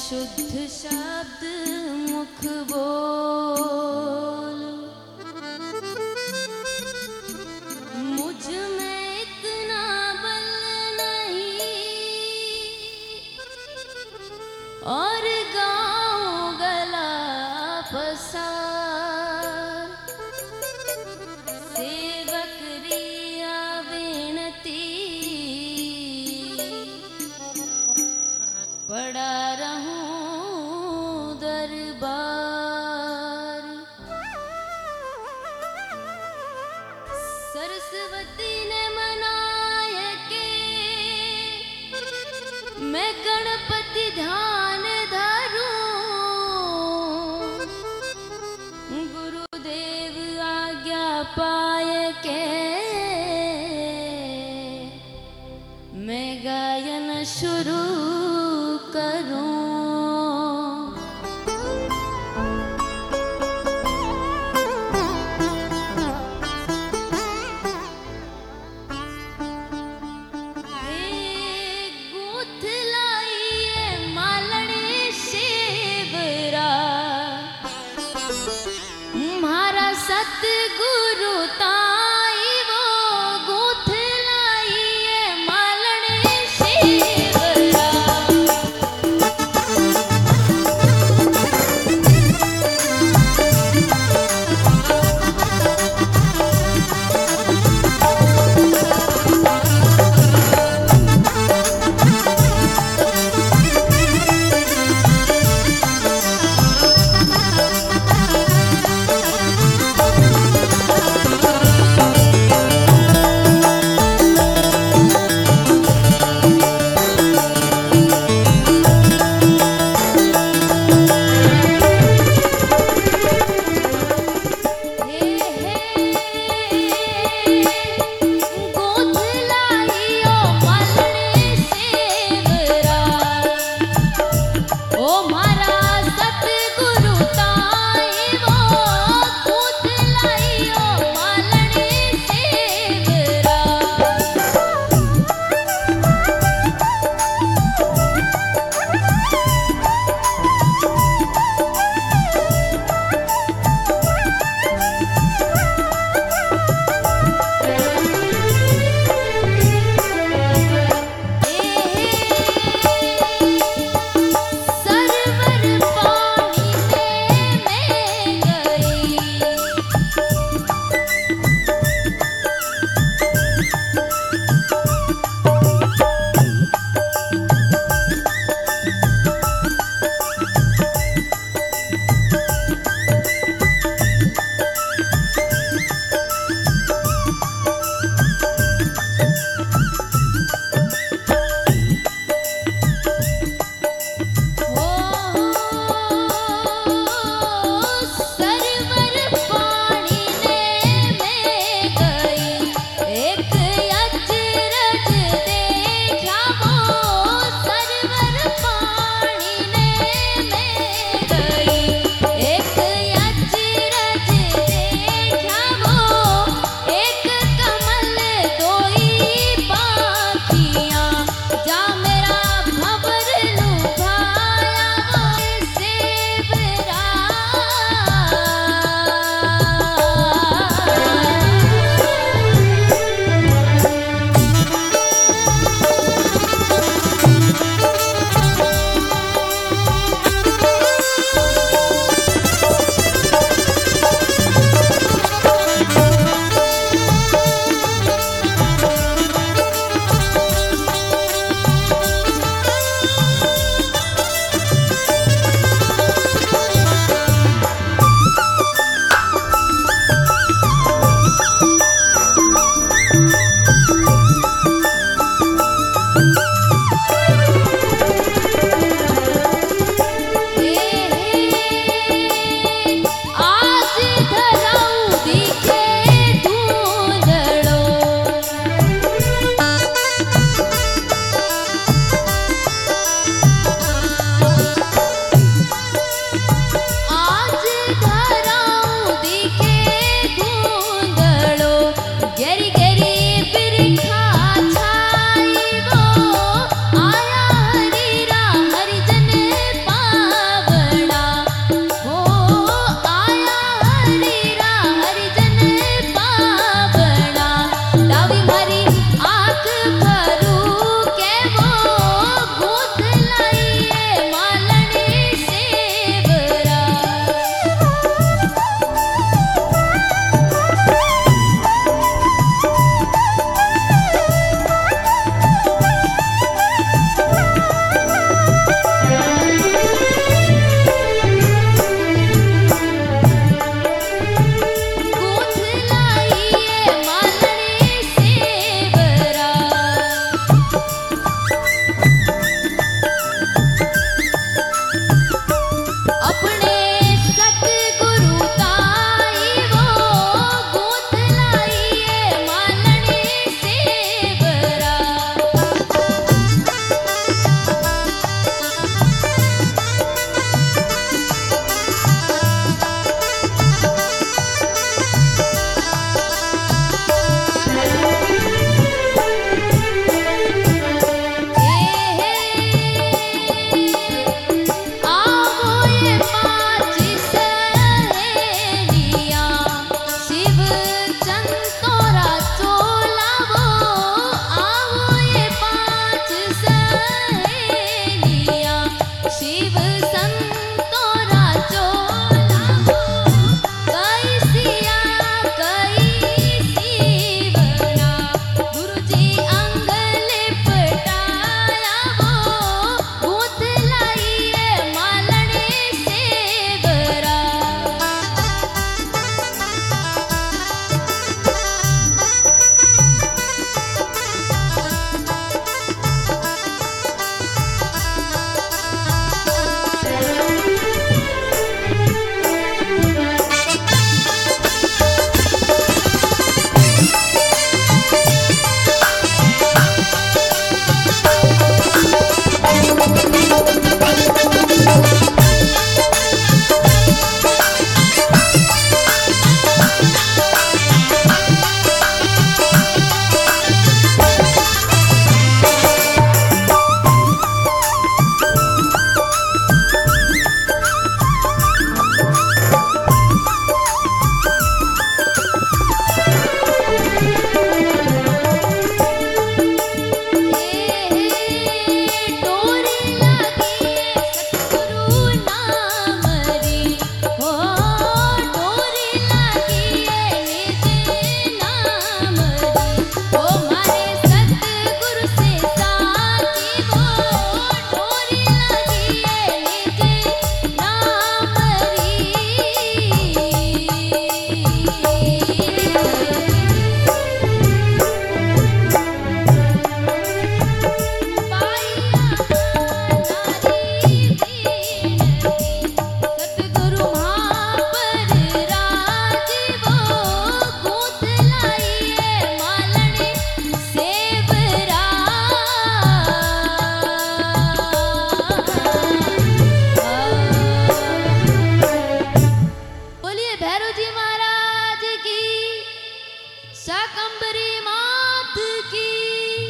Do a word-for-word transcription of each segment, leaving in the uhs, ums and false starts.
शुद्ध शब्द मुख बोल, मुझ में इतना बल नहीं और गाऊं गला पसार। सेवक रिया विनती पड़ा रहूं दरबार। सरस्वती ने मनाए के मैं गणपति ध्यान धरूं। गुरुदेव आज्ञा पाए के मैं गायन शुरू करूं। गूंथ लाइए मालड़ी शिवरा, म्हारा सतगुरु ताई वो गूंथ लाइए मालड़ी शिवरा।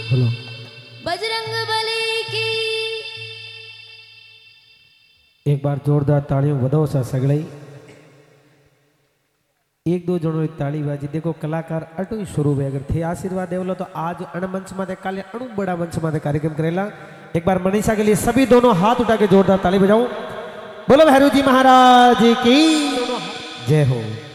बोलो बजरंग बली की एक बार जोरदार तालियों वधो सा सगड़ई एक दो जणों ताली बाजी देखो कलाकार अटू ही शुरू में अगर थे आशीर्वाद देवलो तो आज अण मंच में काले अणु बड़ा मंच में कार्यक्रम करेला। एक बार मनीषा के लिए सभी दोनों हाथ उठा के जोरदार ताली बजाऊं। बोलो भैरू जी महाराज की जय हो।